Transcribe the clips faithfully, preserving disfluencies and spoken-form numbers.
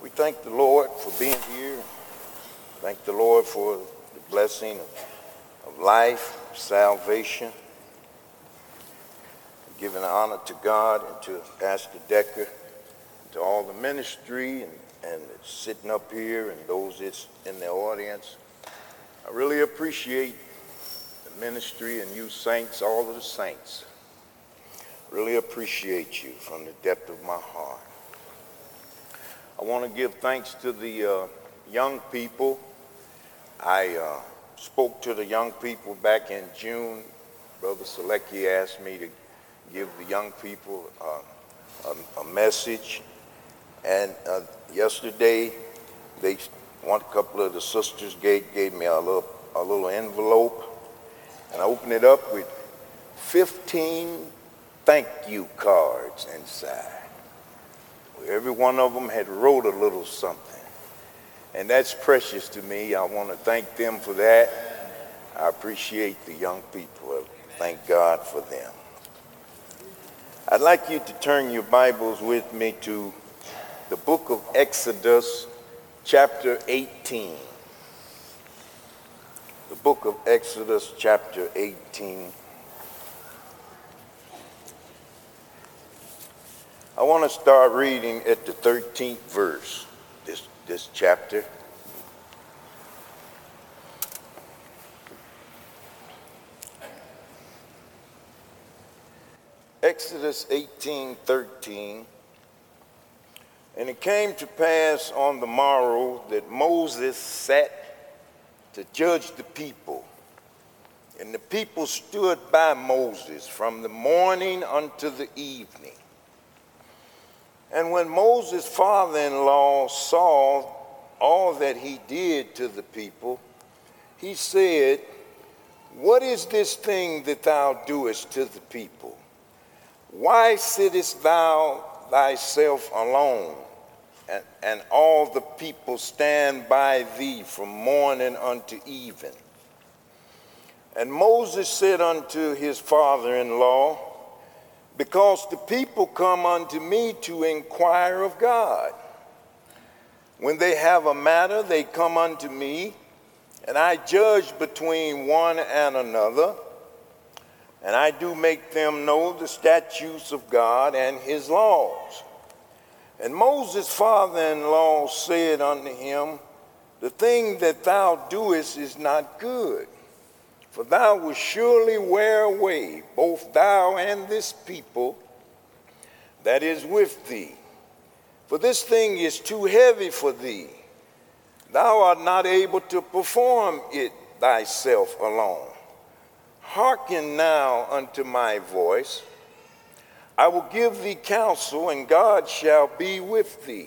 We thank the Lord for being here. Thank the Lord for the blessing of, of life, salvation. Giving honor to God and to Pastor Decker, to all the ministry and, and sitting up here and those that's in the audience. I really appreciate the ministry and you saints, all of the saints. Really appreciate you from the depth of my heart. I want to give thanks to the uh, young people. I uh, spoke to the young people back in June. Brother Selecki asked me to give the young people uh, a, a message. And uh, yesterday, they one couple of the sisters gave, gave me a little, a little envelope, and I opened it up with fifteen thank you cards inside. Every one of them had wrote a little something. And that's precious to me. I want to thank them for that. I appreciate the young people. Thank God for them. I'd like you to turn your Bibles with me to the book of Exodus, chapter eighteen. The book of Exodus, chapter eighteen. I want to start reading at the thirteenth verse, this, this chapter. Exodus eighteen thirteen. And it came to pass on the morrow that Moses sat to judge the people. And the people stood by Moses from the morning unto the evening. And when Moses' father-in-law saw all that he did to the people, he said, What is this thing that thou doest to the people? Why sittest thou thyself alone, and, and all the people stand by thee from morning unto even? And Moses said unto his father-in-law, Because the people come unto me to inquire of God. When they have a matter, they come unto me, and I judge between one and another, and I do make them know the statutes of God and his laws. And Moses' father-in-law said unto him, The thing that thou doest is not good. For thou wilt surely wear away both thou and this people that is with thee. For this thing is too heavy for thee. Thou art not able to perform it thyself alone. Hearken now unto my voice. I will give thee counsel, and God shall be with thee.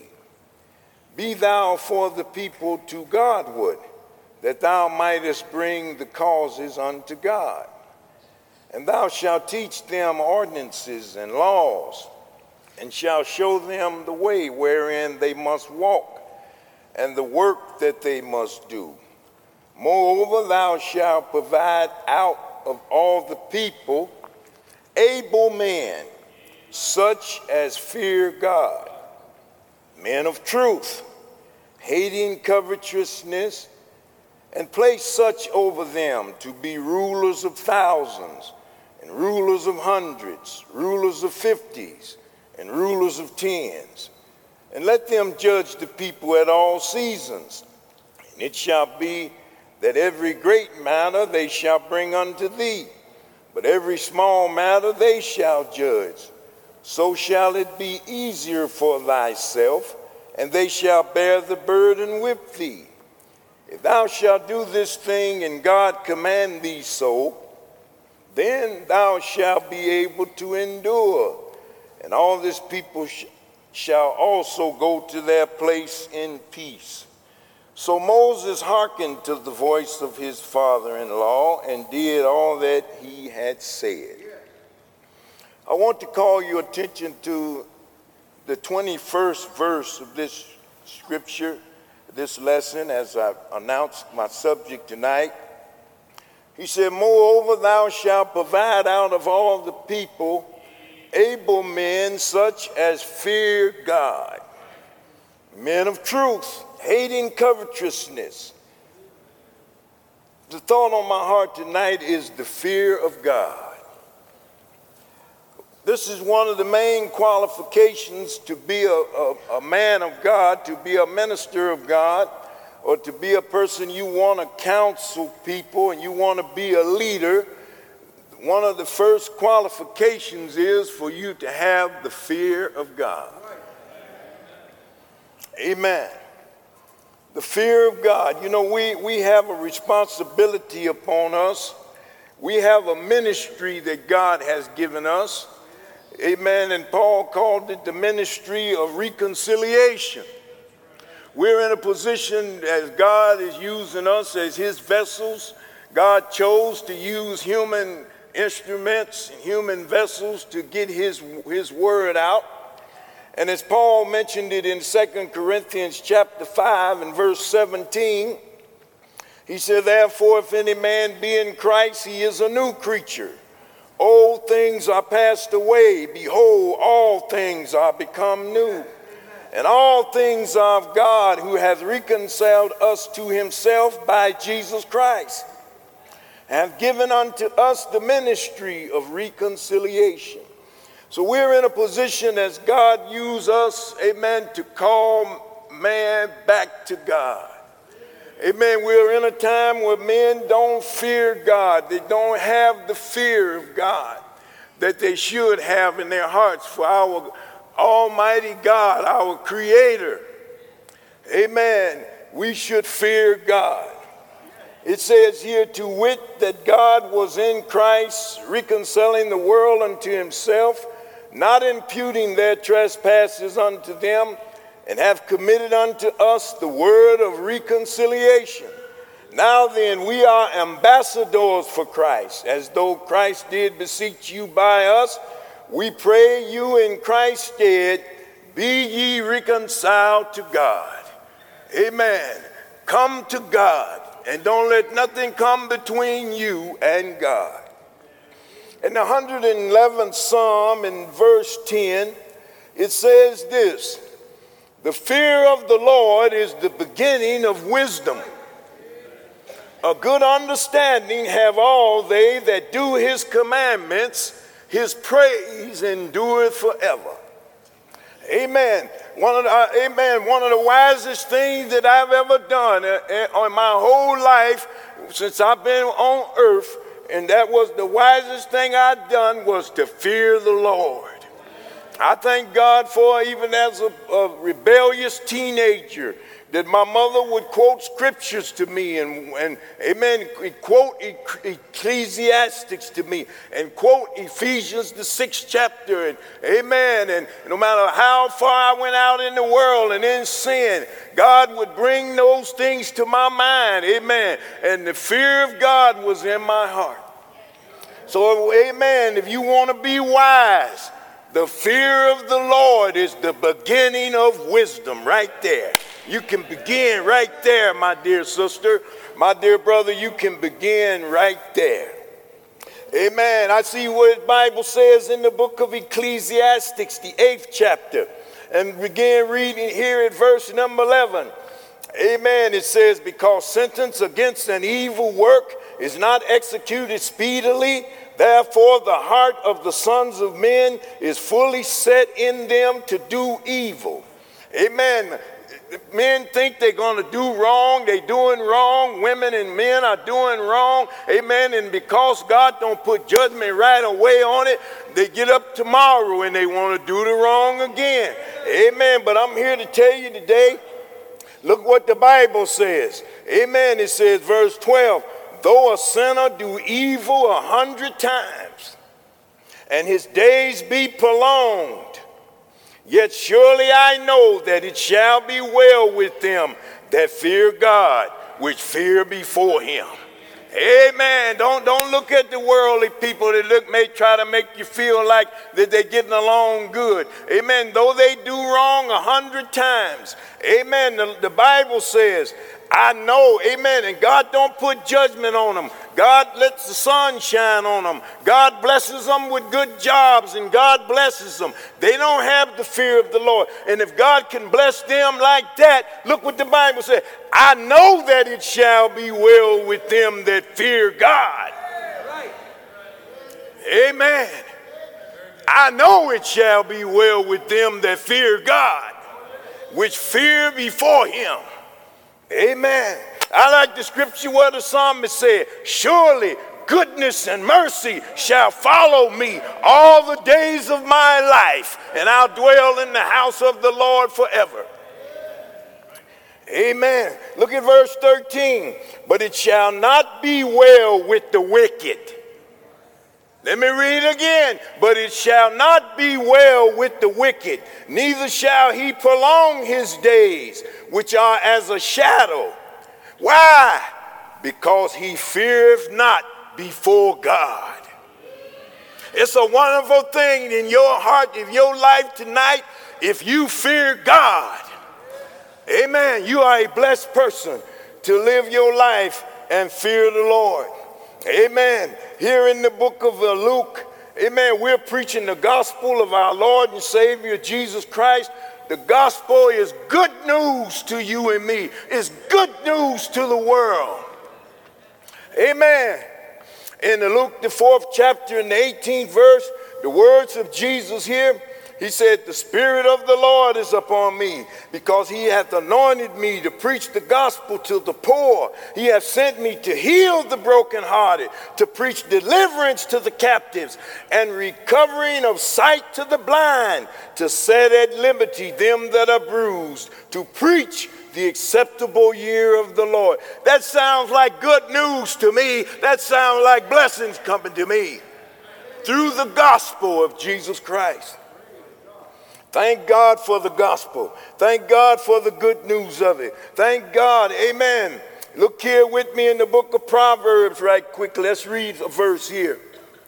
Be thou for the people to Godward, that thou mightest bring the causes unto God. And thou shalt teach them ordinances and laws, and shalt show them the way wherein they must walk, and the work that they must do. Moreover, thou shalt provide out of all the people able men, such as fear God, men of truth, hating covetousness, and place such over them to be rulers of thousands, and rulers of hundreds, rulers of fifties, and rulers of tens. And let them judge the people at all seasons. And it shall be that every great matter they shall bring unto thee, but every small matter they shall judge. So shall it be easier for thyself, and they shall bear the burden with thee. If thou shalt do this thing, and God command thee so, then thou shalt be able to endure, and all this people sh- shall also go to their place in peace. So Moses hearkened to the voice of his father-in-law and did all that he had said. I want to call your attention to the twenty-first verse of this scripture, this lesson, as I announced my subject tonight. He said, Moreover, thou shalt provide out of all the people able men such as fear God. men of truth, hating covetousness. The thought on my heart tonight is the fear of God. This is one of the main qualifications to be a, a, a man of God, to be a minister of God, or to be a person you want to counsel people and you want to be a leader. One of the first qualifications is for you to have the fear of God. Amen. The fear of God. You know, we, we have a responsibility upon us. We have a ministry that God has given us. Amen. And Paul called it the ministry of reconciliation. We're in a position as God is using us as his vessels. God chose to use human instruments, human vessels to get his, his word out. And as Paul mentioned it in Second Corinthians chapter five and verse seventeen, he said, therefore, if any man be in Christ, he is a new creature. Old things are passed away. Behold, all things are become new. And all things are of God, who hath reconciled us to himself by Jesus Christ, and hath given unto us the ministry of reconciliation. So we're in a position as God used us, amen, to call man back to God. Amen. We're in a time where men don't fear God. They don't have the fear of God that they should have in their hearts for our Almighty God, our Creator. Amen. We should fear God. It says here, to wit, that God was in Christ, reconciling the world unto himself, not imputing their trespasses unto them, and have committed unto us the word of reconciliation. Now then, we are ambassadors for Christ, as though Christ did beseech you by us. We pray you in Christ's stead, be ye reconciled to God. Amen. Come to God, and don't let nothing come between you and God. In the one hundred eleventh Psalm, in verse ten, it says this, the fear of the Lord is the beginning of wisdom. A good understanding have all they that do his commandments. His praise endureth forever. Amen. One of the, amen. One of the wisest things that I've ever done in my whole life since I've been on earth, and that was the wisest thing I've done, was to fear the Lord. I thank God for, even as a, a rebellious teenager, that my mother would quote scriptures to me and, and amen, quote Ecclesiastics to me and quote Ephesians, the sixth chapter, and amen. And no matter how far I went out in the world and in sin, God would bring those things to my mind, amen. And the fear of God was in my heart. So, amen, if you want to be wise, the fear of the Lord is the beginning of wisdom right there. You can begin right there, my dear sister. My dear brother, you can begin right there. Amen. I see what the Bible says in the book of Ecclesiastics, the eighth chapter. And begin reading here at verse number eleven. Amen. It says, because sentence against an evil work is not executed speedily, therefore the heart of the sons of men is fully set in them to do evil. Amen. Men think they're going to do wrong. They're doing wrong. Women and men are doing wrong. Amen. And because God don't put judgment right away on it, they get up tomorrow and they want to do the wrong again. Amen. But I'm here to tell you today, look what the Bible says. Amen. It says, verse twelve, though a sinner do evil a hundred times, and his days be prolonged, yet surely I know that it shall be well with them that fear God, which fear before him. Amen. Don't, don't look at the worldly people that look, may try to make you feel like that they're getting along good. Amen. Though they do wrong a hundred times. Amen. The, the Bible says, I know, amen, and God don't put judgment on them. God lets the sun shine on them. God blesses them with good jobs, and God blesses them. They don't have the fear of the Lord. And if God can bless them like that, look what the Bible said. I know that it shall be well with them that fear God. Amen. I know it shall be well with them that fear God, which fear before him. Amen. I like the scripture where the psalmist said, surely goodness and mercy shall follow me all the days of my life, and I'll dwell in the house of the Lord forever. Amen. Look at verse thirteen. But it shall not be well with the wicked. Let me read it again. But it shall not be well with the wicked, neither shall he prolong his days, which are as a shadow. Why? Because he feareth not before God. It's a wonderful thing in your heart, in your life tonight, if you fear God. Amen. You are a blessed person to live your life and fear the Lord. Amen. Here in the book of uh, Luke, amen, we're preaching the gospel of our Lord and Savior Jesus Christ. The gospel is good news to you and me. It's good news to the world. Amen. In the Luke, the fourth chapter, in the eighteenth verse, the words of Jesus here, he said, the Spirit of the Lord is upon me, because he hath anointed me to preach the gospel to the poor. He hath sent me to heal the brokenhearted, to preach deliverance to the captives, and recovering of sight to the blind, to set at liberty them that are bruised, to preach the acceptable year of the Lord. That sounds like good news to me. That sounds like blessings coming to me through the gospel of Jesus Christ. Thank God for the gospel. Thank God for the good news of it. Thank God. Amen. Look here with me in the book of Proverbs right quick. Let's read a verse here.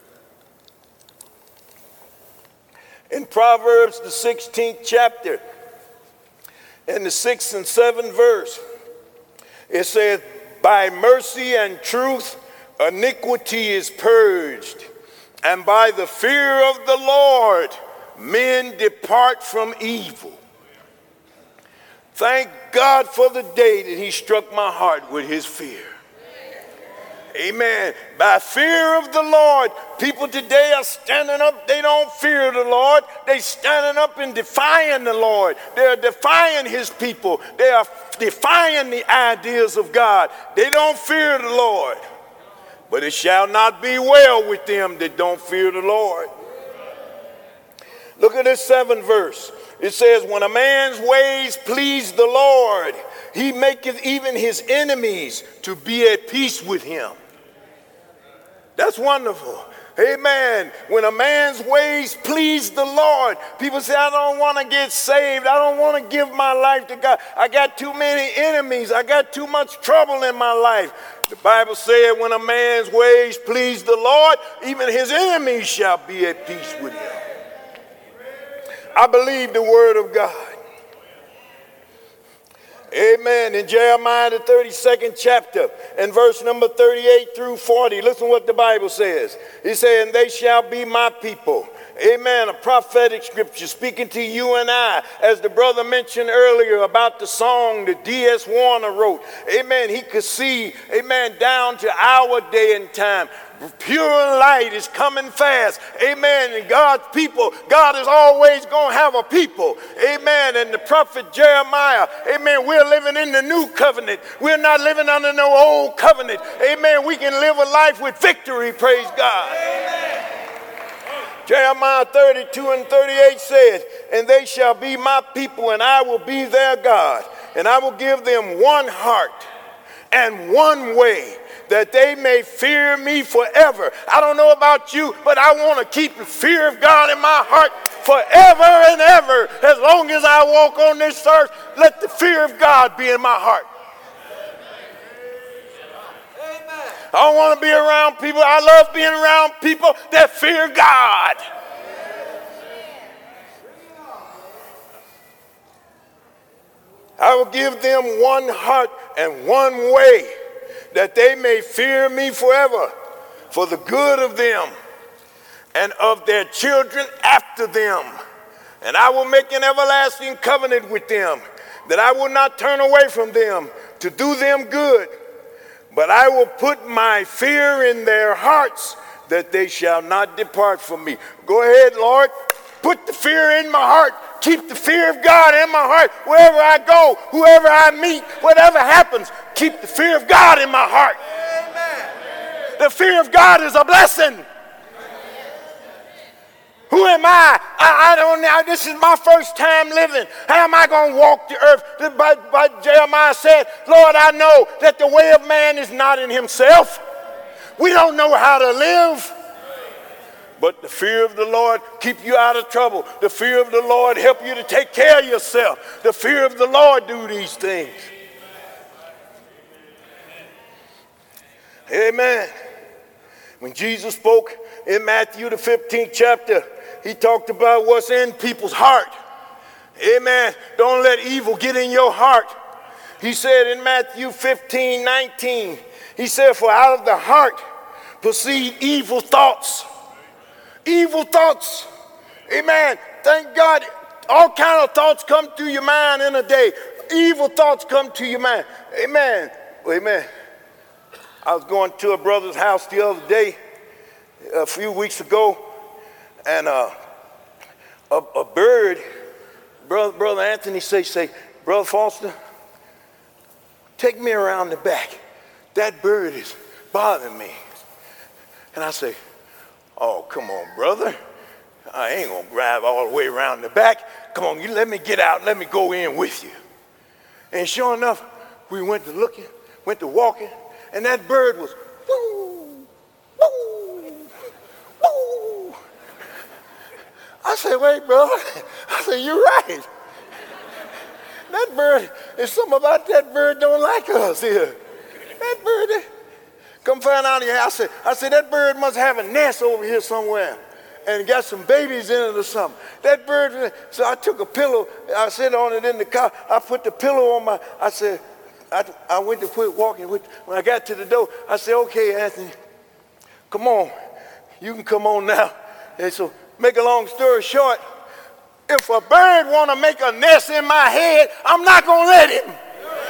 In Proverbs, the sixteenth chapter, in the sixth and seventh verse, it says, by mercy and truth, iniquity is purged, and by the fear of the Lord, men depart from evil. Thank God for the day that he struck my heart with his fear. Amen. By fear of the Lord, people today are standing up. They don't fear the Lord. They standing up and defying the Lord. They are defying his people. They are defying the ideas of God. They don't fear the Lord. But it shall not be well with them that don't fear the Lord. Look at this seventh verse. It says, when a man's ways please the Lord, he maketh even his enemies to be at peace with him. That's wonderful. Amen. When a man's ways please the Lord, people say, I don't want to get saved. I don't want to give my life to God. I got too many enemies. I got too much trouble in my life. The Bible said, when a man's ways please the Lord, even his enemies shall be at peace with him. I believe the word of God. Amen. In Jeremiah, the thirty-second chapter, and verse number thirty-eight through forty, listen what the Bible says. He said, and they shall be my people. Amen. A prophetic scripture speaking to you and I, as the brother mentioned earlier about the song that D S Warner wrote. Amen. He could see, amen, down to our day and time. Pure light is coming fast. Amen. And God's people, God is always going to have a people. Amen. And the prophet Jeremiah, amen, we're living in the new covenant. We're not living under no old covenant. Amen. We can live a life with victory. Praise God. Amen. Jeremiah thirty-two and thirty-eight says, and they shall be my people, and I will be their God. And I will give them one heart and one way, that they may fear me forever. I don't know about you, but I want to keep the fear of God in my heart forever and ever. As long as I walk on this earth, let the fear of God be in my heart. Amen. I don't want to be around people. I love being around people that fear God. I will give them one heart and one way, that they may fear me forever, for the good of them and of their children after them. And I will make an everlasting covenant with them, that I will not turn away from them to do them good, but I will put my fear in their hearts, that they shall not depart from me. Go ahead, Lord. Put the fear in my heart. Keep the fear of God in my heart. Wherever I go, whoever I meet, whatever happens, keep the fear of God in my heart. Amen. The fear of God is a blessing. Who am I? I, I don't know. This is my first time living. How am I going to walk the earth? But, but Jeremiah said, Lord, I know that the way of man is not in himself. We don't know how to live. But the fear of the Lord keep you out of trouble. The fear of the Lord help you to take care of yourself. The fear of the Lord do these things. Amen. When Jesus spoke in Matthew the fifteenth chapter, he talked about what's in people's heart. Amen. Don't let evil get in your heart. He said in Matthew fifteen nineteen, he said, for out of the heart proceed evil thoughts. Evil thoughts. Amen. Thank God. All kind of thoughts come through your mind in a day. Evil thoughts come to your mind. Amen. Amen. I was going to a brother's house the other day, a few weeks ago, and uh, a, a bird, brother, brother Anthony say, say, Brother Foster, take me around the back. That bird is bothering me. And I say, oh, come on, brother. I ain't going to drive all the way around the back. Come on, you let me get out. Let me go in with you. And sure enough, we went to looking, went to walking, and that bird was, woo, woo, woo. I said, wait, brother. I said, you're right. That bird, there's something about that bird don't like us here. That bird, come find out here. I said, I said, that bird must have a nest over here somewhere and got some babies in it or something. That bird, so I took a pillow, I sit on it in the car. I put the pillow on my, I said, I, I went to quit walking. With, when I got to the door, I said, okay, Anthony, come on. You can come on now. And so, make a long story short, if a bird want to make a nest in my head, I'm not going to let him.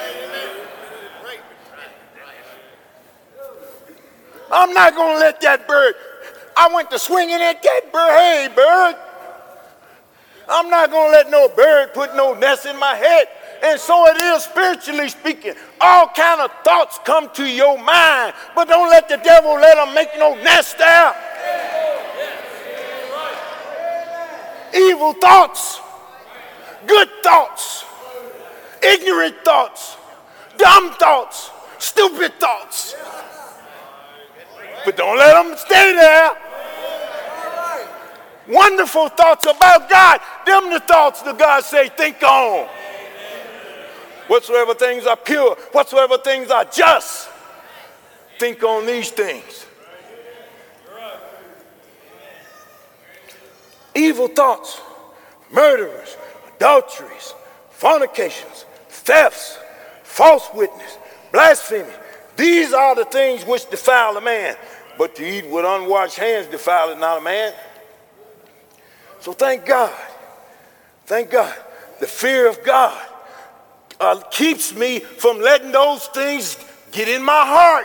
I'm not going to let that bird. I went to swinging at that bird. Hey, bird. I'm not going to let no bird put no nest in my head. And so it is spiritually speaking. All kind of thoughts come to your mind, but don't let the devil let them make no nest there. Evil thoughts, good thoughts, ignorant thoughts, dumb thoughts, stupid thoughts. But don't let them stay there. Wonderful thoughts about God. Them the thoughts that God say, think on. Whatsoever things are pure, whatsoever things are just, think on these things. Evil thoughts, murderers, adulteries, fornications, thefts, false witness, blasphemy. These are the things which defile a man. But to eat with unwashed hands defileth not a man. So thank God. Thank God. The fear of God uh, keeps me from letting those things get in my heart.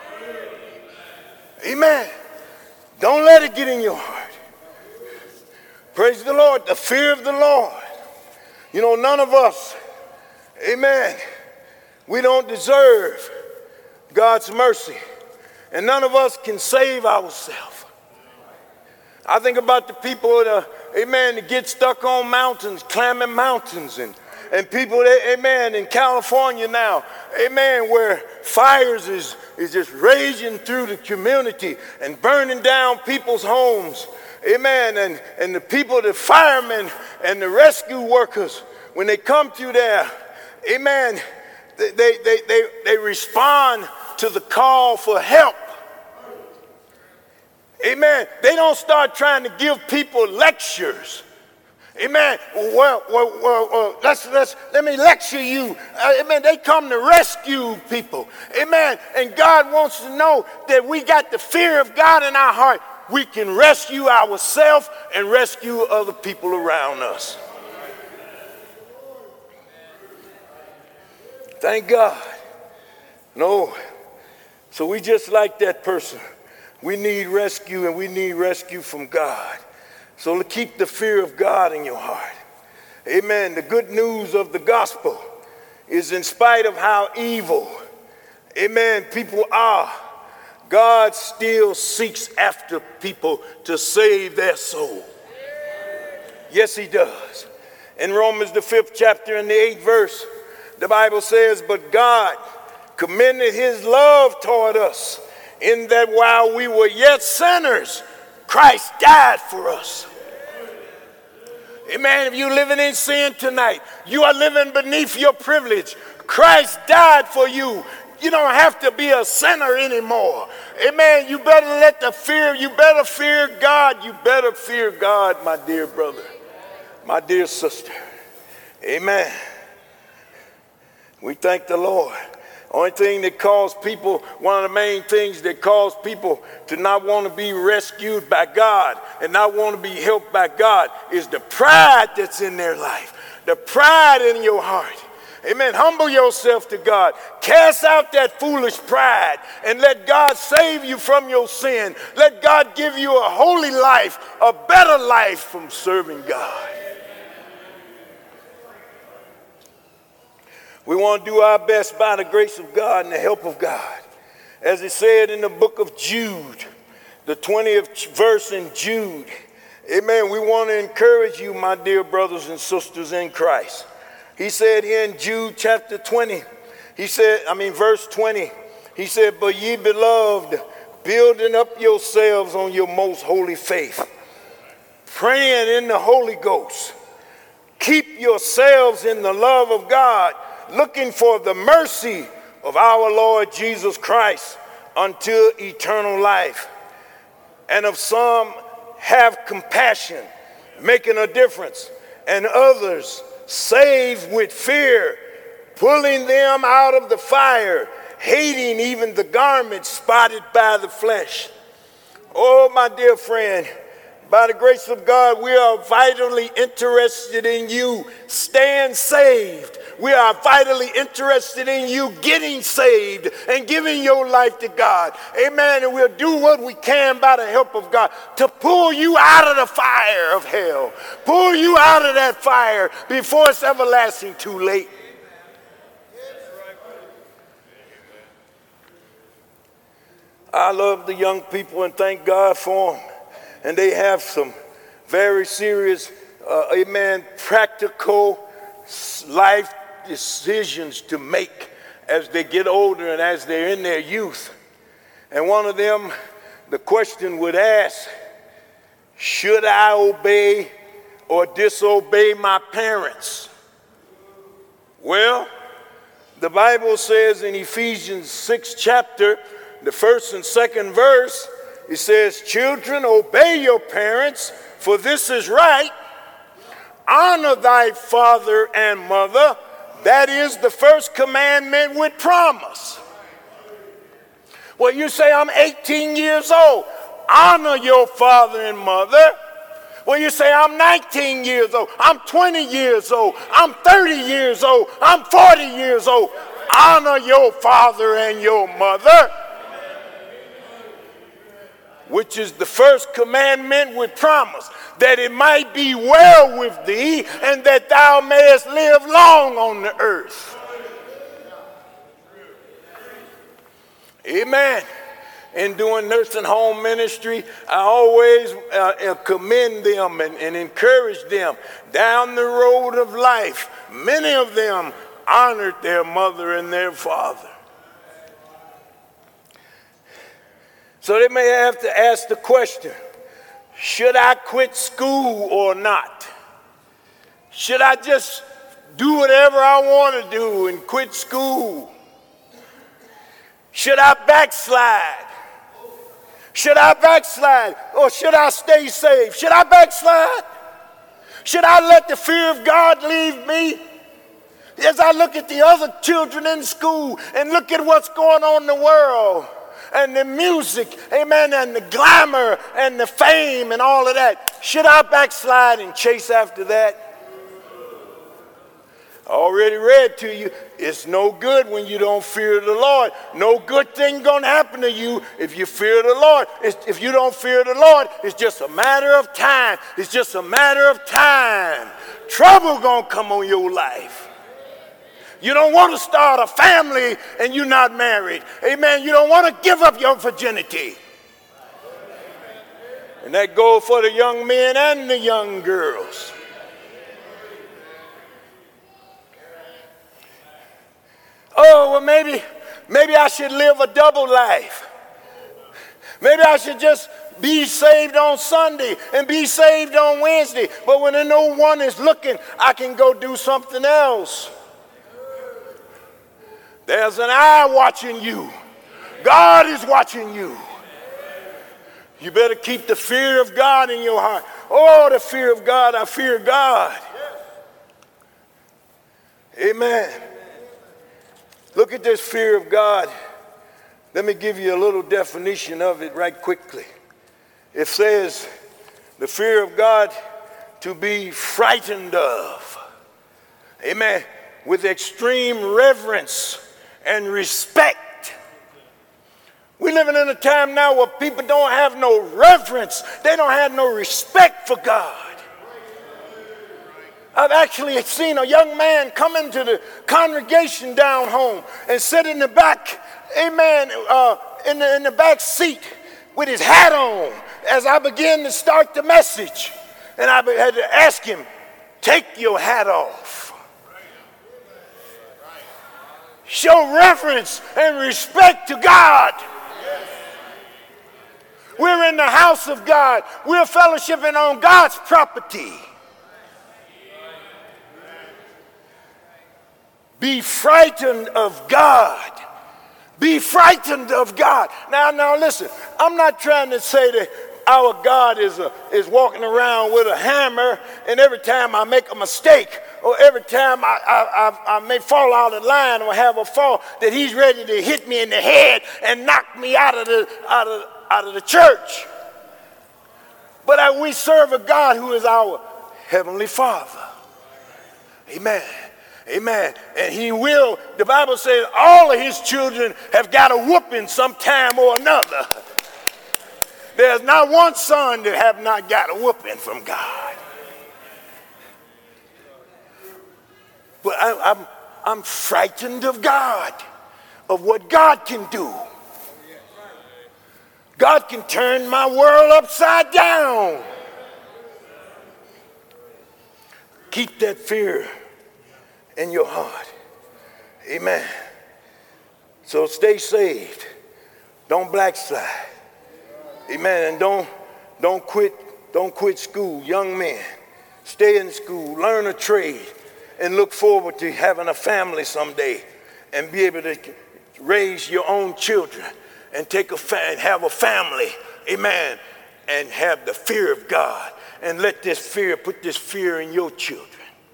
Amen. Don't let it get in your heart. Praise the Lord. The fear of the Lord. You know, none of us, amen, we don't deserve God's mercy. And none of us can save ourselves. I think about the people that, uh, amen, that get stuck on mountains, climbing mountains, and, and people, that, amen, in California now, amen, where fires is, is just raging through the community and burning down people's homes. Amen. And, and the people, the firemen and the rescue workers, when they come through there, amen, they, they, they, they, they respond to the call for help. Amen. They don't start trying to give people lectures. Amen. Well, well, well, well let's, let's, let me lecture you. Uh, amen. They come to rescue people. Amen. And God wants to know that we got the fear of God in our heart. We can rescue ourselves and rescue other people around us. Thank God. No. So we just like that person. We need rescue, and we need rescue from God. So keep the fear of God in your heart. Amen. The good news of the gospel is, in spite of how evil, amen, people are, God still seeks after people to save their soul. Yes, he does. In Romans, the fifth chapter and the eighth verse, the Bible says, but God commended his love toward us in that while we were yet sinners, Christ died for us. Amen. If you're living in sin tonight, you are living beneath your privilege. Christ died for you. You don't have to be a sinner anymore. Amen. You better let the fear, you better fear God. You better fear God, my dear brother, my dear sister. Amen. We thank the Lord. Only thing that caused people, one of the main things that caused people to not want to be rescued by God and not want to be helped by God is the pride that's in their life, the pride in your heart. Amen. Humble yourself to God. Cast out that foolish pride and let God save you from your sin. Let God give you a holy life, a better life from serving God. We want to do our best by the grace of God and the help of God. As it said in the book of Jude, the twentieth verse in Jude. Amen. We want to encourage you, my dear brothers and sisters in Christ. He said here in Jude chapter twenty, he said, I mean verse twenty, he said, but ye beloved, building up yourselves on your most holy faith, praying in the Holy Ghost, keep yourselves in the love of God, looking for the mercy of our Lord Jesus Christ unto eternal life. And of some have compassion, making a difference, and others save with fear, pulling them out of the fire, hating even the garment spotted by the flesh. Oh, my dear friend, by the grace of God, we are vitally interested in you staying saved. We are vitally interested in you getting saved and giving your life to God. Amen. And we'll do what we can by the help of God to pull you out of the fire of hell. Pull you out of that fire before it's everlasting too late. I love the young people and thank God for them. And they have some very serious, uh, amen, practical life decisions to make as they get older and as they're in their youth. And one of them, the question would ask, should I obey or disobey my parents? Well, the Bible says in Ephesians six chapter, the first and second verse, it says, children, obey your parents, for this is right. Honor thy father and mother. That is the first commandment with promise. Well, you say, I'm eighteen years old. Honor your father and mother. Well, you say, I'm nineteen years old. I'm twenty years old. I'm thirty years old. I'm forty years old. Honor your father and your mother, which is the first commandment with promise, that it might be well with thee and that thou mayest live long on the earth. Amen. In doing nursing home ministry, I always uh, commend them and, and encourage them down the road of life. Many of them honored their mother and their father. So they may have to ask the question, should I quit school or not? Should I just do whatever I want to do and quit school? Should I backslide? Should I backslide or should I stay saved? Should I backslide? Should I let the fear of God leave me? As I look at the other children in school and look at what's going on in the world and the music, amen, and the glamour and the fame and all of that, should I backslide and chase after that? I already read to you, it's no good when you don't fear the Lord. No good thing going to happen to you if you fear the Lord. It's, if you don't fear the Lord, it's just a matter of time. It's just a matter of time. Trouble going to come on your life. You don't want to start a family and you're not married. Amen. You don't want to give up your virginity. And that goes for the young men and the young girls. Oh, well, maybe, maybe I should live a double life. Maybe I should just be saved on Sunday and be saved on Wednesday. But when no one is looking, I can go do something else. There's an eye watching you. God is watching you. You better keep the fear of God in your heart. Oh, the fear of God, I fear God. Amen. Look at this fear of God. Let me give you a little definition of it right quickly. It says, the fear of God to be frightened of. Amen. With extreme reverence and respect. We're living in a time now where people don't have no reverence. They don't have no respect for God. I've actually seen a young man come into the congregation down home and sit in the back, amen, uh, in, the, in the back seat with his hat on as I began to start the message. And I had to ask him, take your hat off. Show reverence and respect to God. We're in the house of God. We're fellowshipping on God's property. Be frightened of God. Be frightened of God. Now, now listen, I'm not trying to say that our God is, a, is walking around with a hammer, and every time I make a mistake, or every time I, I, I, I may fall out of line or have a fall, that he's ready to hit me in the head and knock me out of the, out of, out of the church. But I, we serve a God who is our Heavenly Father. Amen. Amen. And he will, the Bible says all of his children have got a whooping sometime or another. There's not one son that have not got a whooping from God. But I, I'm, I'm frightened of God, of what God can do. God can turn my world upside down. Keep that fear in your heart. Amen. So stay saved. Don't backslide. Amen. And don't, don't quit, don't quit school. Young men, stay in school, learn a trade, and look forward to having a family someday and be able to raise your own children and take a fa- and have a family. Amen. And have the fear of God. And let this fear, put this fear in your children.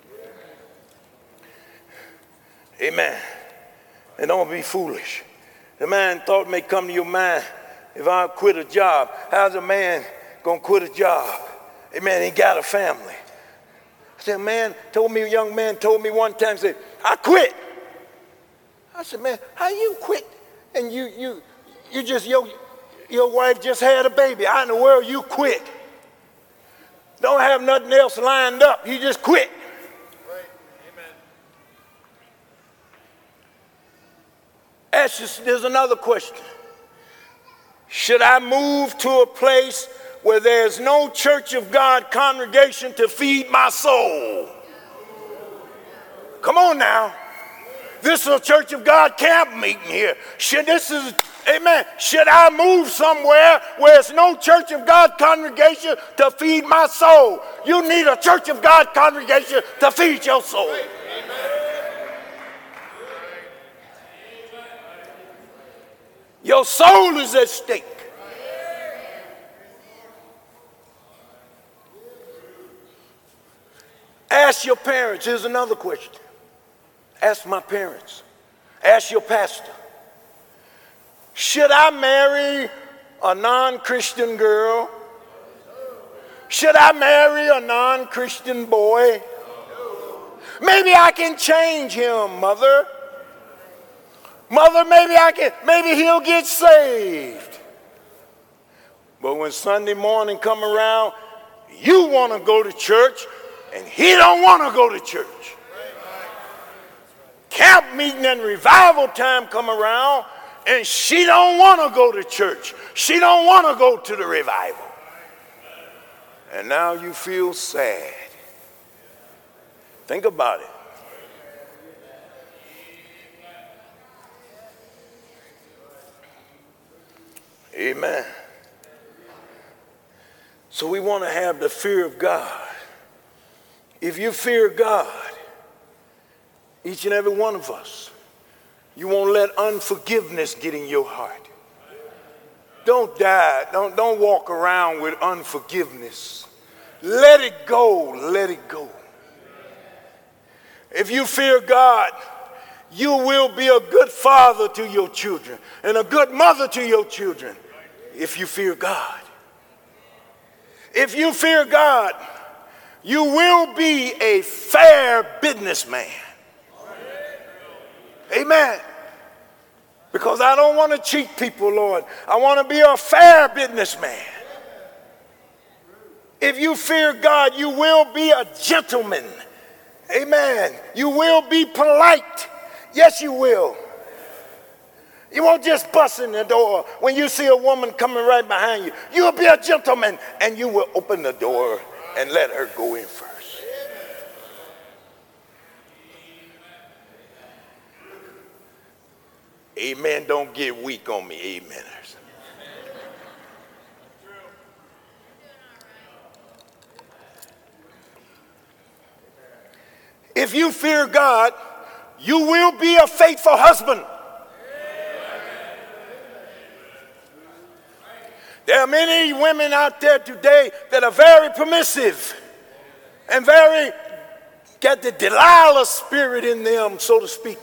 Amen. And don't be foolish. The man thought may come to your mind, if I quit a job, how's a man gonna quit a job? Amen, he got a family. I said, man, told me, a young man told me one time, said, I quit. I said, man, how you quit? And you you you just, your, your wife just had a baby. How in the world you quit? Don't have nothing else lined up. You just quit. Ask you, there's another question. Should I move to a place where there's no Church of God congregation to feed my soul? Come on now. This is a Church of God camp meeting here. Should this is, amen. Should I move somewhere where there's no Church of God congregation to feed my soul? You need a Church of God congregation to feed your soul. Your soul is at stake. Ask your parents. Here's another question. Ask my parents. Ask your pastor. Should I marry a non-Christian girl? Should I marry a non-Christian boy? Maybe I can change him, mother. Mother, maybe I can, maybe he'll get saved. But when Sunday morning come around, you want to go to church and he don't want to go to church. Camp meeting and revival time come around and she don't want to go to church. She don't want to go to the revival. And now you feel sad. Think about it. Amen. So we want to have the fear of God. If you fear God, each and every one of us, you won't let unforgiveness get in your heart. Don't die. Don't, don't walk around with unforgiveness. Let it go. Let it go. If you fear God, you will be a good father to your children and a good mother to your children if you fear God. If you fear God, you will be a fair businessman. Amen. Because I don't want to cheat people, Lord. I want to be a fair businessman. If you fear God, you will be a gentleman. Amen. You will be polite. Yes, you will. You won't just bust in the door when you see a woman coming right behind you. You'll be a gentleman and you will open the door and let her go in first. Amen. Don't get weak on me, ameners. If you fear God, you will be a faithful husband. There are many women out there today that are very permissive and very, got the Delilah spirit in them, so to speak.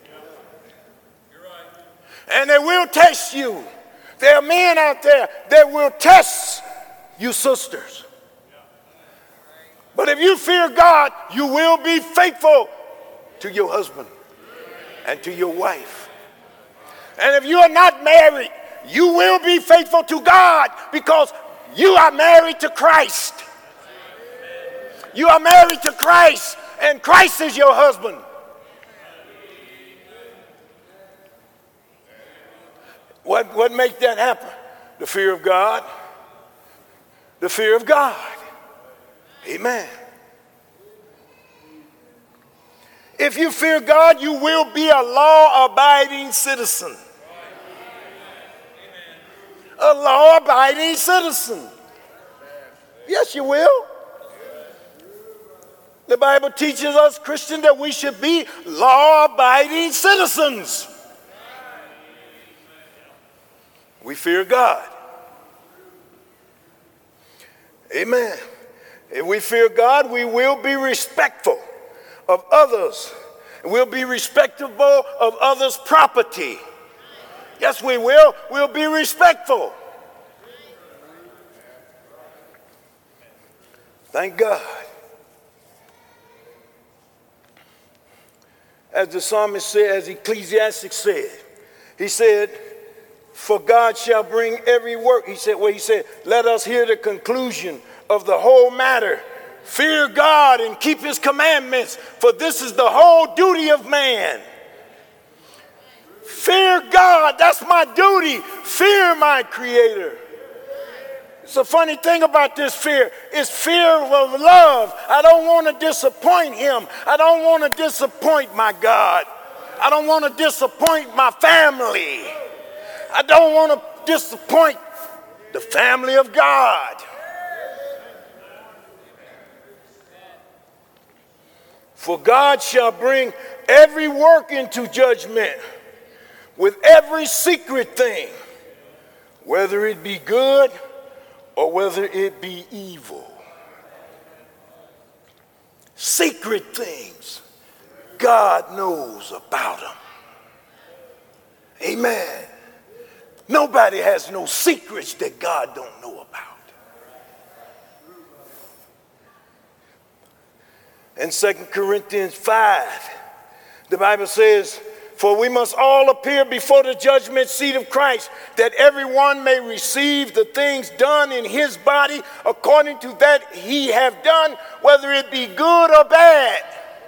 And they will test you. There are men out there that will test you sisters. But if you fear God, you will be faithful to your husband and to your wife. And if you are not married, you will be faithful to God because you are married to Christ. You are married to Christ, and Christ is your husband. What, what makes that happen? The fear of God. The fear of God. Amen. If you fear God, you will be a law-abiding citizen. A law-abiding citizen. Yes, you will. The Bible teaches us, Christians, that we should be law-abiding citizens. We fear God. Amen. If we fear God, we will be respectful of others. We'll be respectful of others' property. Yes, we will. We'll be respectful. Thank God. As the psalmist said, as Ecclesiastes said, he said, for God shall bring every work. He said, well, he said, let us hear the conclusion of the whole matter. Fear God and keep his commandments, for this is the whole duty of man. Fear God, that's my duty. Fear my Creator. It's a funny thing about this fear. It's fear of love. I don't want to disappoint him. I don't want to disappoint my God. I don't want to disappoint my family. I don't want to disappoint the family of God. For God shall bring every work into judgment with every secret thing, whether it be good or whether it be evil. secret things, God knows about them. Amen. Nobody has no secrets that God don't know about. In Second Corinthians five, the Bible says, for we must all appear before the judgment seat of Christ, that everyone may receive the things done in his body according to that he have done, whether it be good or bad.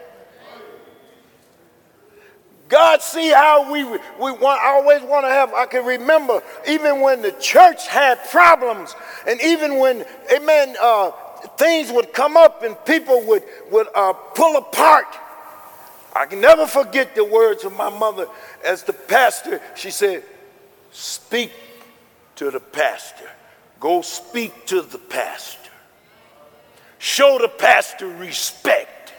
God see how we, we want, always want to have, I can remember, even when the church had problems, and even when, amen, uh, things would come up and people would, would uh, pull apart. I can never forget the words of my mother as the pastor. She said, speak to the pastor. Go speak to the pastor. Show the pastor respect.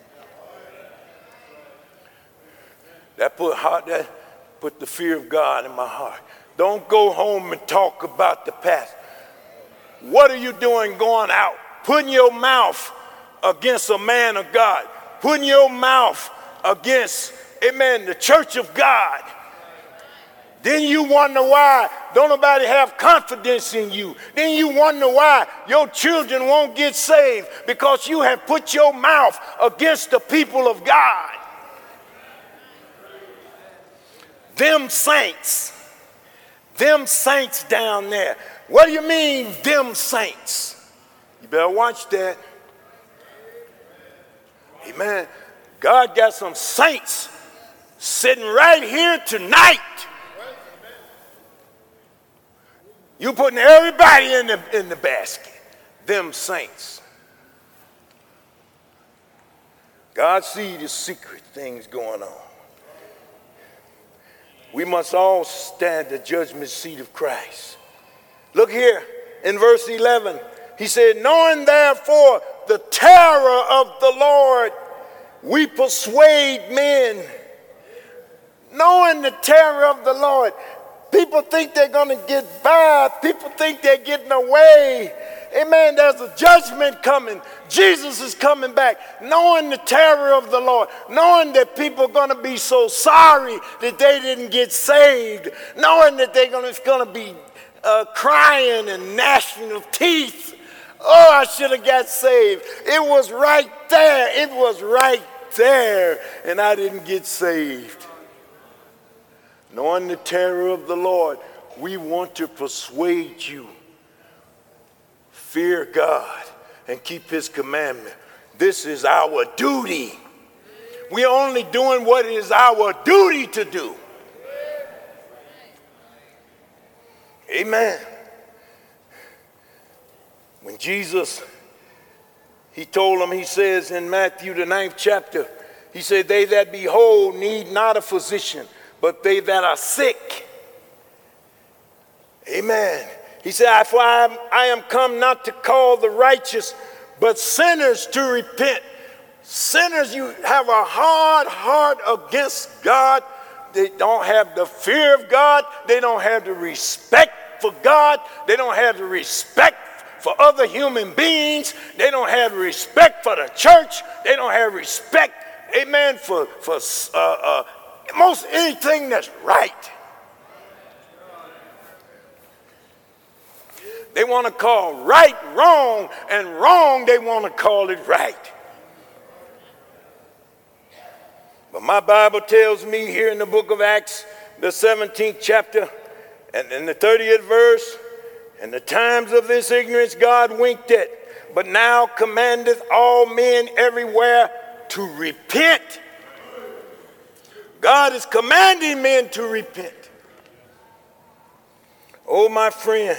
That put, heart, that put the fear of God in my heart. Don't go home and talk about the pastor. What are you doing going out? Putting your mouth against a man of God. Putting your mouth against, amen, the church of God. Then you wonder why don't nobody have confidence in you. Then you wonder why your children won't get saved, because you have put your mouth against the people of God. Them saints, them saints down there. What do you mean, them saints? You better watch that. Amen. God got some saints sitting right here tonight. You putting everybody in the, in the basket. Them saints. God sees the secret things going on. We must all stand at the judgment seat of Christ. Look here in verse eleven. He said, knowing therefore the terror of the Lord, we persuade men. Knowing the terror of the Lord. People think they're going to get by. People think they're getting away. Amen. There's a judgment coming. Jesus is coming back. Knowing the terror of the Lord. Knowing that people are going to be so sorry that they didn't get saved. Knowing that they're going to, going to be uh, crying and gnashing of teeth. Oh, I should have got saved. It was right there. It was right there. And I didn't get saved. Knowing the terror of the Lord, we want to persuade you. Fear God and keep his commandment. This is our duty. We're only doing what is our duty to do. Amen. When Jesus, he told them, he says in Matthew the ninth chapter, he said, they that be whole need not a physician, but they that are sick. Amen. He said, for I am, I am come not to call the righteous, but sinners to repent. Sinners, you have a hard heart against God. They don't have the fear of God. They don't have the respect for God. They don't have the respect for other human beings. They don't have respect for the church. They don't have respect, amen, for, for uh, uh, most anything that's right. They want to call right wrong, and wrong they want to call it right. But my Bible tells me here in the book of Acts, the seventeenth chapter, and in the thirtieth verse, in the times of this ignorance God winked at, but now commandeth all men everywhere to repent. God is commanding men to repent. Oh, my friend,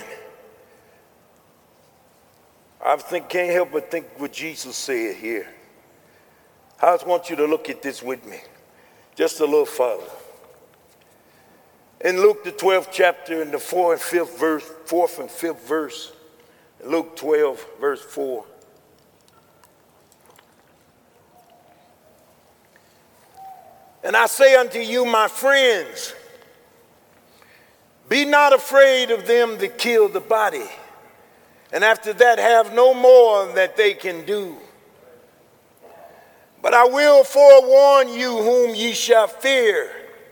I think, can't help but think what Jesus said here. I just want you to look at this with me, just a little further. In Luke the twelfth chapter, in the fourth and fifth verse, fourth and fifth verse, Luke twelve, verse four. And I say unto you, my friends, be not afraid of them that kill the body, and after that have no more that they can do. But I will forewarn you whom ye shall fear.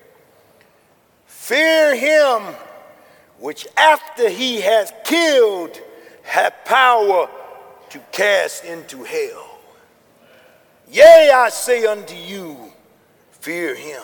Fear him which after he has killed hath power to cast into hell. Yea, I say unto you, fear him.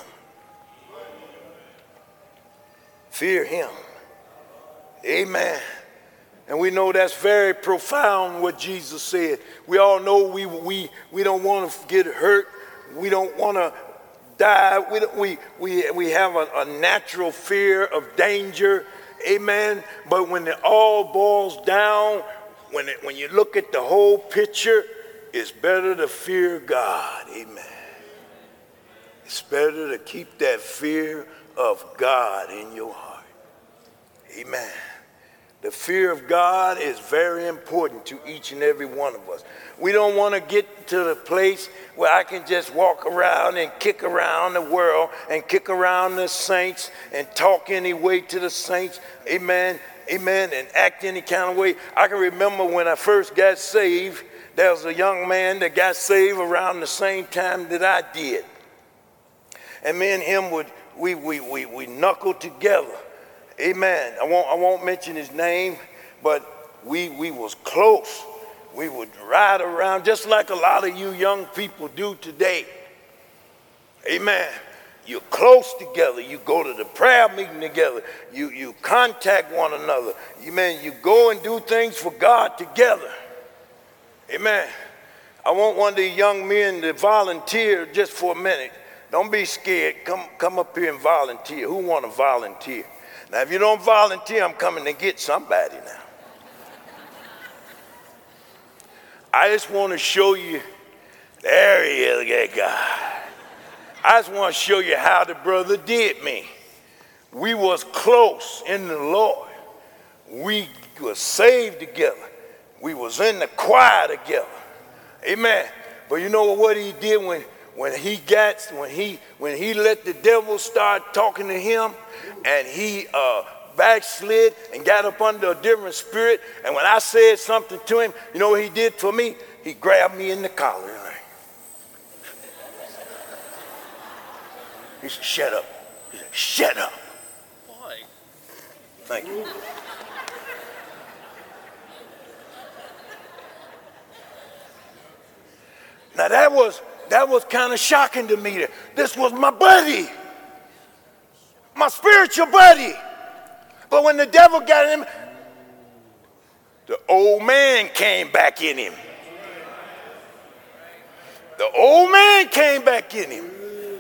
Fear him. Amen. And we know that's very profound what Jesus said. We all know we we we don't want to get hurt. We don't want to die. We don't, we we we have a, a natural fear of danger. Amen. But when it all boils down, when it, when you look at the whole picture, it's better to fear God. Amen. It's better to keep that fear of God in your heart. Amen. The fear of God is very important to each and every one of us. We don't want to get to the place where I can just walk around and kick around the world and kick around the saints and talk any way to the saints. Amen. Amen. And act any kind of way. I can remember when I first got saved, there was a young man that got saved around the same time that I did. And me and him would, we, we, we, we knuckled together. Amen. I won't, I won't mention his name, but we, we was close. We would ride around just like a lot of you young people do today. Amen. You're close together. You go to the prayer meeting together. You, you contact one another. Amen. You go and do things for God together. Amen. I want one of the young men to volunteer just for a minute. Don't be scared. Come, come up here and volunteer. Who want to volunteer? Now, if you don't volunteer, I'm coming to get somebody now. I just want to show you, there he is, that guy. I just want to show you how the brother did me. We was close in the Lord. We were saved together. We was in the choir together. Amen. But you know what he did when, when he got, when he, when he let the devil start talking to him, and he uh, backslid and got up under a different spirit. And when I said something to him, you know what he did for me? He grabbed me in the collar. He said, shut up. He said, shut up. Why? Thank you. Now that was, that was kind of shocking to me. This was my buddy. My spiritual buddy. But when the devil got him, the old man came back in him. The old man came back in him.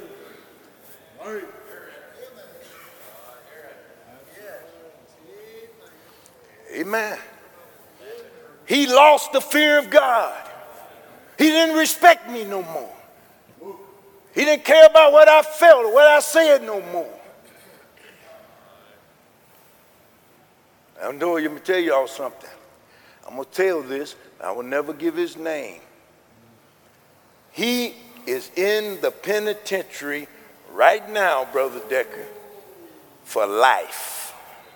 Amen. He lost the fear of God. He didn't respect me no more. He didn't care about what I felt or what I said no more. I'm doing, let me tell y'all something. I'm going to tell this. I will never give his name. He is in the penitentiary right now, Brother Decker, for life.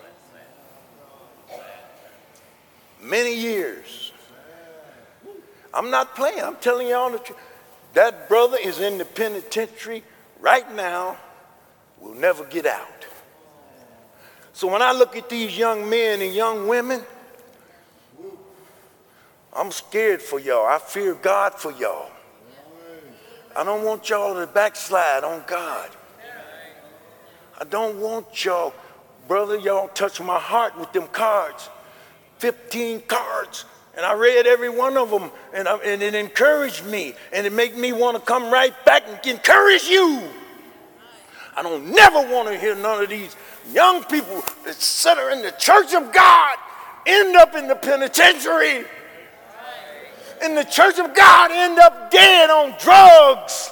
Many years. I'm not playing. I'm telling y'all the truth. That brother is in the penitentiary right now, will never get out. So when I look at these young men and young women, I'm scared for y'all. I fear God for y'all. I don't want y'all to backslide on God. I don't want y'all, brother, y'all touch my heart with them cards. fifteen cards. And I read every one of them, and, I, and it encouraged me, and it made me want to come right back and encourage you. I don't never want to hear none of these young people that sit in the church of God end up in the penitentiary. In the church of God end up dead on drugs.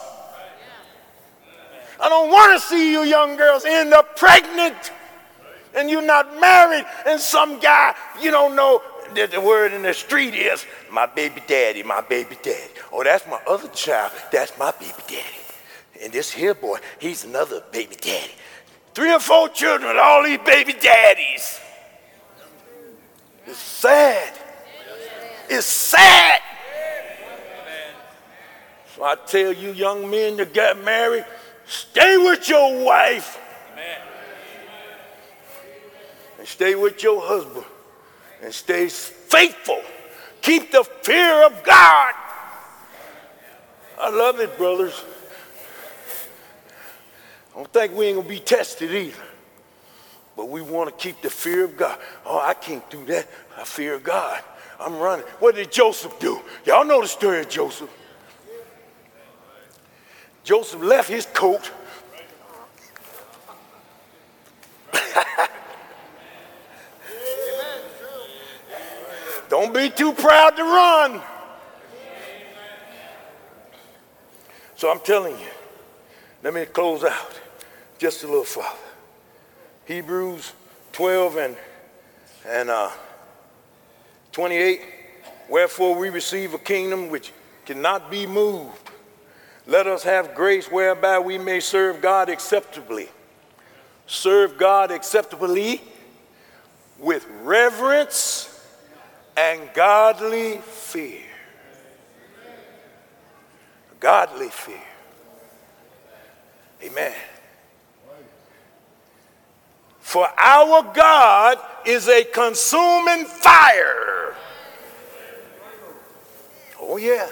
I don't want to see you young girls end up pregnant and you're not married and some guy you don't know. The, the word in the street is my baby daddy, my baby daddy. Oh, that's my other child. That's my baby daddy. And this here boy, he's another baby daddy. Three or four children with all these baby daddies. It's sad. It's sad. So I tell you young men that got married, stay with your wife. Amen. And stay with your husband. And stay faithful. Keep the fear of God. I love it, brothers. I don't think we ain't going to be tested either. But we want to keep the fear of God. Oh, I can't do that. I fear God. I'm running. What did Joseph do? Y'all know the story of Joseph. Joseph left his coat. Don't be too proud to run. So I'm telling you, let me close out just a little further. Hebrews twelve and, and uh, twenty-eight, wherefore we receive a kingdom which cannot be moved. Let us have grace whereby we may serve God acceptably. Serve God acceptably with reverence and godly fear. Godly fear. Amen. For our God is a consuming fire. Oh yeah.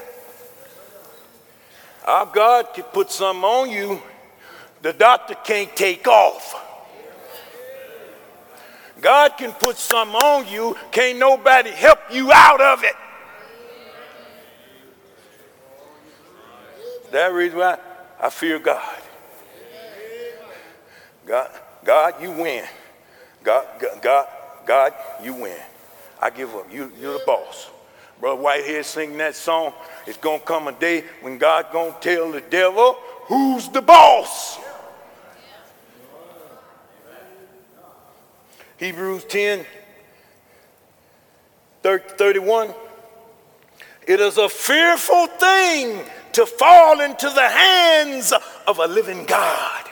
Our God can put something on you the doctor can't take off. God can put something on you, can't nobody help you out of it. That reason why I fear God. God, God, you win. God, God, God, you win. I give up. You, you're the boss. Brother Whitehead singing that song. It's going to come a day when God going to tell the devil, who's the boss? Hebrews ten, thirty-one. It is a fearful thing to fall into the hands of a living God.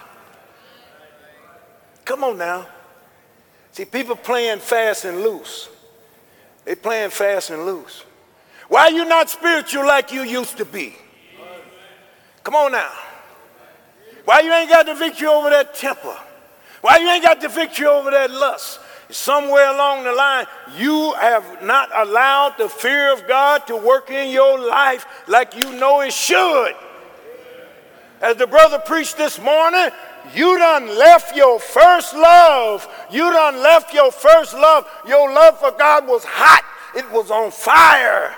Come on now. See, people playing fast and loose. They playing fast and loose. Why are you not spiritual like you used to be? Come on now. Why you ain't got the victory over that temper? Why you ain't got the victory over that lust? Somewhere along the line, you have not allowed the fear of God to work in your life like you know it should. As the brother preached this morning, you done left your first love. You done left your first love. Your love for God was hot. It was on fire.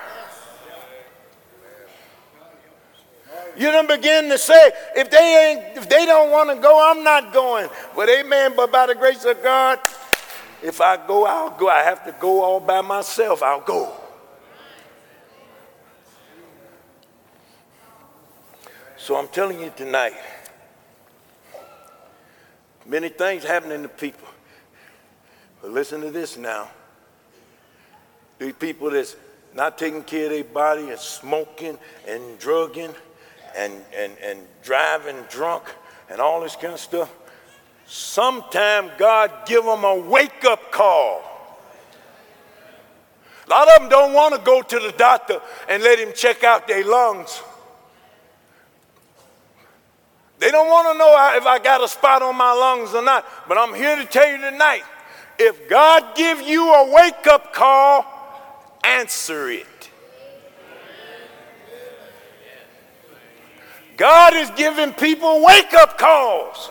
You done begin to say, if they ain't, if they don't want to go, I'm not going. But amen, but by the grace of God, if I go, I'll go. I have to go all by myself. I'll go. So I'm telling you tonight, many things happening to people. But listen to this now. These people that's not taking care of their body and smoking and drugging and, and, and driving drunk and all this kind of stuff. Sometime God give them a wake-up call. A lot of them don't want to go to the doctor and let him check out their lungs. They don't want to know if I got a spot on my lungs or not. But I'm here to tell you tonight, if God give you a wake-up call, answer it. God is giving people wake-up calls.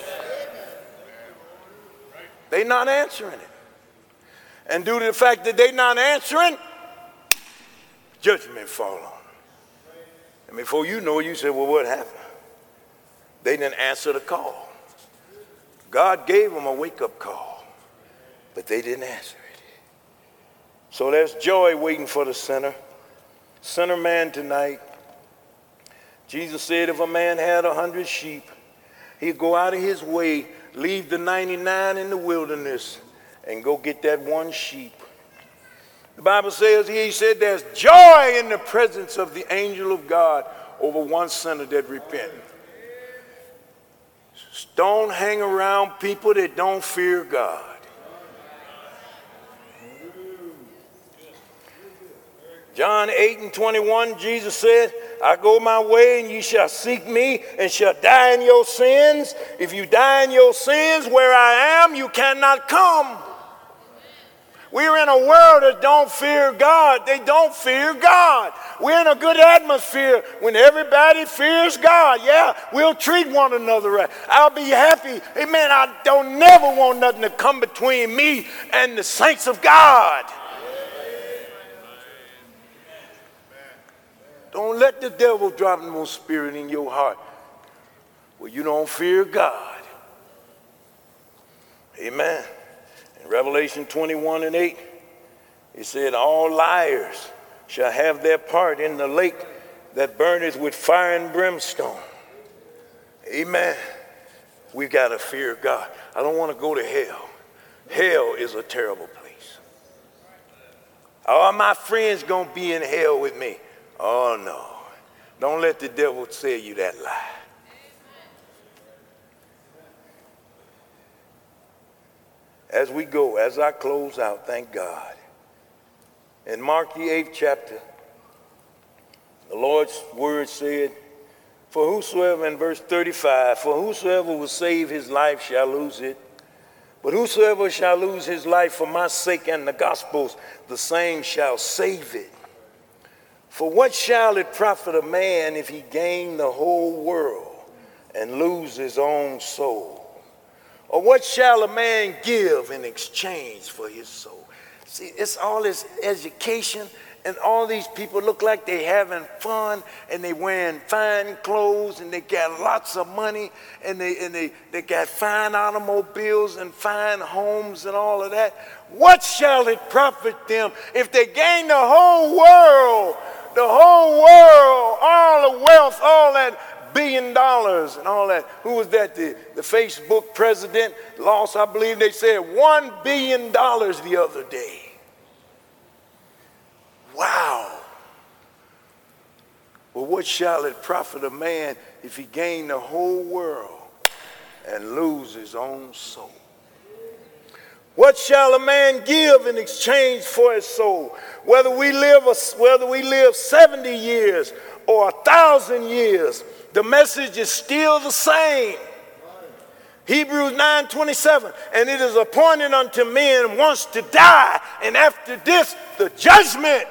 They're not answering it. And due to the fact that they're not answering, judgment fall on them. And before you know it, you say, well, what happened? They didn't answer the call. God gave them a wake-up call, but they didn't answer it. So there's joy waiting for the sinner. Sinner man tonight. Jesus said if a man had a hundred sheep, he'd go out of his way, leave the ninety-nine in the wilderness, and go get that one sheep. The Bible says, he said, there's joy in the presence of the angel of God over one sinner that repents. Don't hang around people that don't fear God. John eight and twenty-one, Jesus said, I go my way and ye shall seek me and shall die in your sins. If you die in your sins, where I am, you cannot come. We're in a world that don't fear God. They don't fear God. We're in a good atmosphere when everybody fears God. Yeah, we'll treat one another right. I'll be happy. Amen. I don't never want nothing to come between me and the saints of God. Don't let the devil drop no spirit in your heart where you don't fear God. Amen. In Revelation twenty-one and eight, it said, all liars shall have their part in the lake that burneth with fire and brimstone. Amen. We got to fear God. I don't want to go to hell. Hell is a terrible place. Are my friends going to be in hell with me? Oh, no. Don't let the devil tell you that lie. As we go, as I close out, thank God. In Mark the eighth chapter, the Lord's word said, for whosoever, in verse thirty-five, for whosoever will save his life shall lose it. But whosoever shall lose his life for my sake and the gospel's, the same shall save it. For what shall it profit a man if he gain the whole world and lose his own soul? Or what shall a man give in exchange for his soul? See, it's all this education, and all these people look like they having fun, and they wearing fine clothes, and they got lots of money, and they and they, they got fine automobiles and fine homes and all of that. What shall it profit them if they gain the whole world, the whole world, all the wealth, all that billion dollars and all that? Who was that? The, the Facebook president lost, I believe they said, one billion dollars the other day. Wow. Well, what shall it profit a man if he gain the whole world and lose his own soul? What shall a man give in exchange for his soul? Whether we live, a, whether we live seventy years or a thousand years, the message is still the same. Hebrews nine twenty-seven, and it is appointed unto men once to die, and after this, the judgment.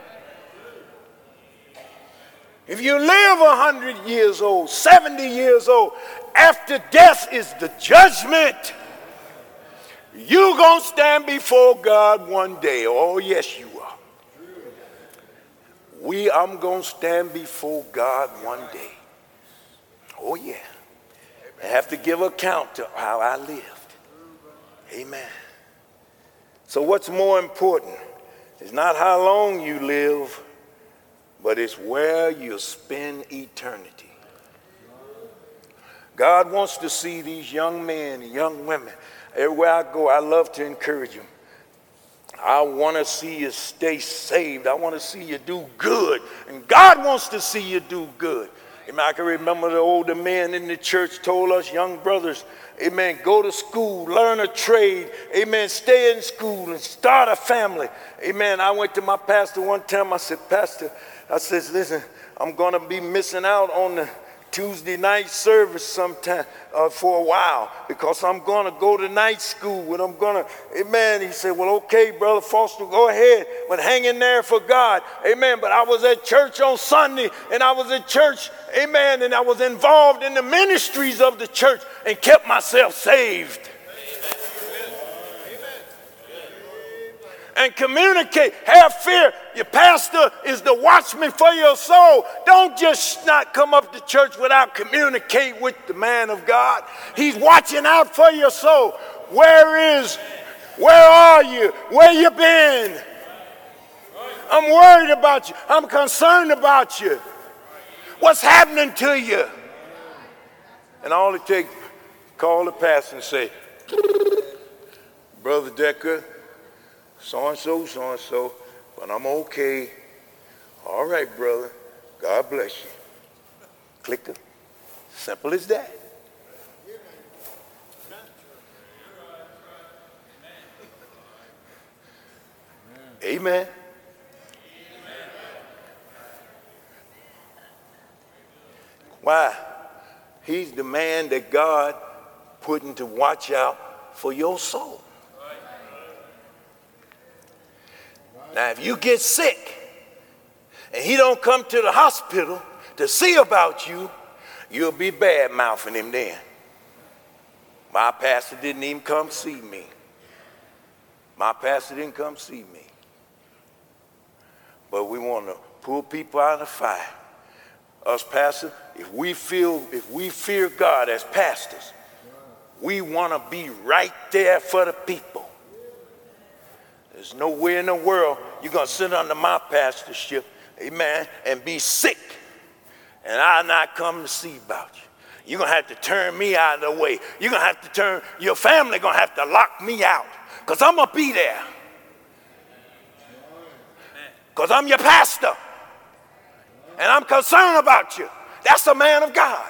If you live one hundred years old, seventy years old, after death is the judgment. You're going to stand before God one day. Oh, yes, you are. We, I'm going to stand before God one day. Oh, yeah. I have to give account to how I lived. Amen. So what's more important is not how long you live, but it's where you spend eternity. God wants to see these young men and young women. Everywhere I go, I love to encourage them. I want to see you stay saved. I want to see you do good. And God wants to see you do good. Amen. I can remember the older men in the church told us young brothers, amen, go to school, learn a trade, amen, stay in school and start a family. Amen. I went to my pastor one time. I said, Pastor, I said, listen, I'm going to be missing out on the Tuesday night service sometime uh, for a while because I'm going to go to night school and I'm going to, amen. He said, well, okay, Brother Foster, go ahead, but hang in there for God. Amen. But I was at church on Sunday and I was at church, amen, and I was involved in the ministries of the church and kept myself saved. And communicate, have fear. Your pastor is the watchman for your soul. Don't just not come up to church without communicate with the man of God. He's watching out for your soul. Where is, where are you? Where you been? I'm worried about you. I'm concerned about you. What's happening to you? And all it takes, call the pastor and say, Brother Decker, so-and-so, so-and-so, but I'm okay. All right, brother. God bless you. Clicker. Simple as that. Amen. He's the man that God put in to watch out for your soul. Now, if you get sick and he don't come to the hospital to see about you, you'll be bad-mouthing him then. My pastor didn't even come see me. My pastor didn't come see me. But we want to pull people out of the fire. Us pastors, if we feel, if we fear God as pastors, we want to be right there for the people. There's nowhere in the world you're going to sit under my pastorship, amen, and be sick, and I'll not come to see about you. You're going to have to turn me out of the way. You're going to have to turn, your family going to have to lock me out, because I'm going to be there. Because I'm your pastor, and I'm concerned about you. That's a man of God.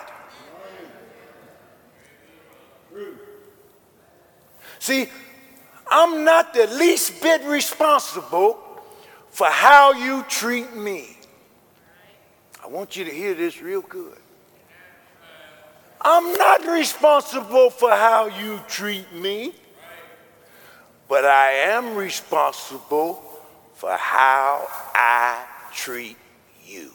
See, I'm not the least bit responsible for how you treat me. I want you to hear this real good. I'm not responsible for how you treat me, but I am responsible for how I treat you.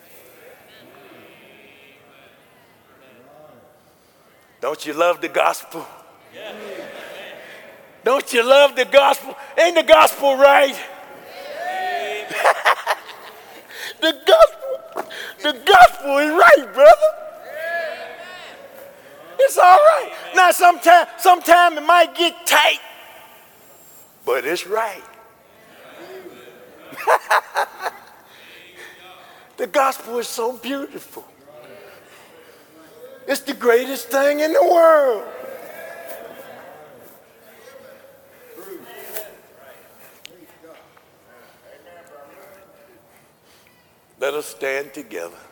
Don't you love the gospel? Don't you love the gospel? Ain't the gospel right? the gospel, the gospel is right, brother. It's all right. Now, sometimes, sometimes it might get tight, but it's right. The gospel is so beautiful. It's the greatest thing in the world. Let us stand together.